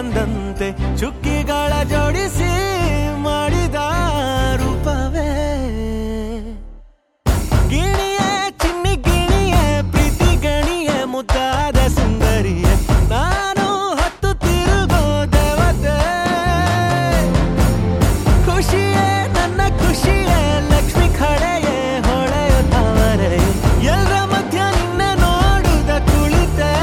ಬಂದಂತೆ ಚುಕ್ಕಿಗಳ ಜೋಡಿಸಿ ಮಾಡಿದ ರೂಪವೇ ಗಿಣಿಯೇ ಚಿನ್ನಿ ಗಿಣಿಯೇ ಪ್ರೀತಿ ಗಣಿಯೇ ಮುದ್ದಾದ ಸುಂದರಿಯೇ ನಾನು ಹತ್ತು ತಿರುಗೋ ದೇವತೆ ಖುಷಿಯೇ ನನ್ನ ಖುಷಿಯೇ ಲಕ್ಷ್ಮಿ ಖಡೆಯೇ ಹೊಳೆಯೋ ತಾವರೆಯೇ ಎಲ್ಲರ ಮಧ್ಯ ನಿನ್ನ ನೋಡುದ ಕುಳಿತೆ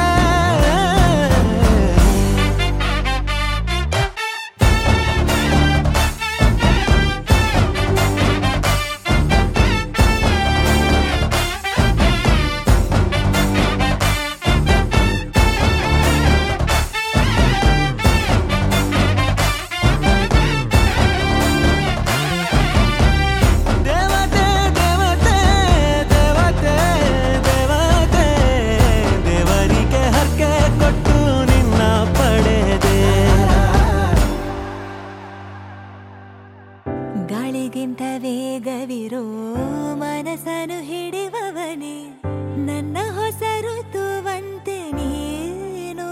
ಗಾಳಿಗಿಂತ ವೇಗವಿರೋ ಮನಸ್ಸನ್ನು ಹಿಡಿಯುವವನೇ ನನ್ನ ಹೊಸ ಋತುವಂತೆ ನೀನು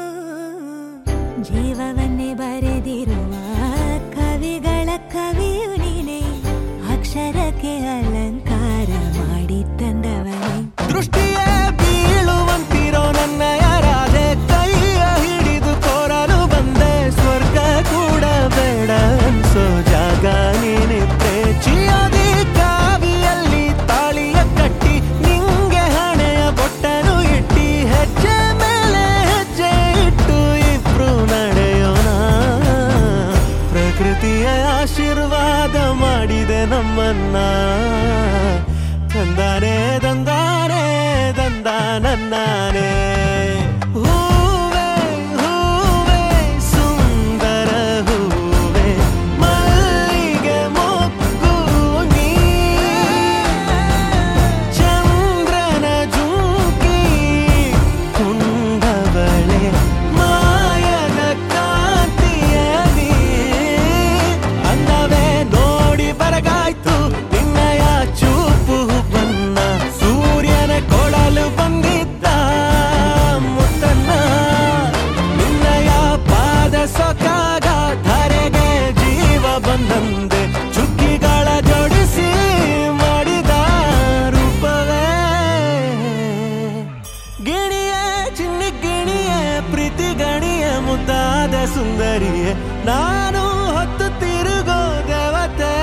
ಜೀವವನ್ನೇ ಬರೆದಿರುವ ಕವಿಗಳ ಕವಿಯು ನೀನೆ ಅಕ್ಷರಕ್ಕೆ ಅಲಂಕಾರ ಮಾಡಿ ತಂದವನೇ ದೃಷ್ಟಿಯೇ ಬೀಳುವಂತಿರೋ ನನ್ನ ಯಾರಾದೆ ಕೈಯ ಹಿಡಿದು ಕೋರಲು ಬಂದೆ ಸ್ವರ್ಗ ಕೂಡ ಬೇಡ ಅನ್ಸೋ ಜಾಗ ನೀನೆ ಪ್ರೇಚಿಯಾದಿ ಕಾವಿಯಲ್ಲಿ ತಾಳಿಯ ಕಟ್ಟಿ ನಿಂಗೆ ಹಣೆಯ ಬೊಟ್ಟನು ಇಟ್ಟಿ ಹೆಜ್ಜೆ ಮೇಲೆ ಹೆಜ್ಜೆ ಇಟ್ಟು ಇಬ್ರು ನಡೆಯೋಣ ಪ್ರಕೃತಿಯ ಆಶೀರ್ವಾದ ಮಾಡಿದೆ ನಮ್ಮನ್ನ ತಂದಾನೆ ತಂದಾನೆ ತಂದ ನನ್ನಾನೆ ಹೂವೇ ಹೂವೇ ಸುಂದರ ಹೂವೇ ಮಲ್ಲಿಗೆ ಮೊಗ್ಗು ನೀ ಚಂದ್ರನ ಜುಂಕಿ ಕುಂದವಳೆ ಮಾಯದ ಕಾಂತಿಯ ನೀ ಅಂದವೇ ನೋಡಿ ಬರಗಾಯ್ತು ನಿನ್ನಯ ಚೂಪು ಬನ್ನ ಸೂರ್ಯನ ಕೊಳಲು ಬಂದಿದ್ದ ಮುತ್ತನ್ನ ನಿನ್ನಯ ಪಾದ ಸೊಕ್ಕಾಗ ಧರೆಗೆ ಜೀವ ಬಂದಂದೆ ಚುಕ್ಕಿಗಳ ಜೋಡಿಸಿ ಮಾಡಿದ ರೂಪವೇ ಗಿಣಿಯೇ ಚಿನ್ನಿ ಗಿಣಿಯೇ ಪ್ರೀತಿ ಗಣಿಯೇ ಮುದ್ದಾದ ಸುಂದರಿಯೇ ನಾನು ಹೊತ್ತು ತಿರುಗೋ ದೇವತೆ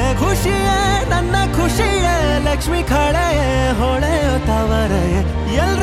ಖುಷಿಯೇ ನನ್ನ ಖುಷಿಯೇ ಲಕ್ಷ್ಮಿ ಖಡೆಯೇ ಹೊಳೆಯೋ ತಾವರೆಯೇ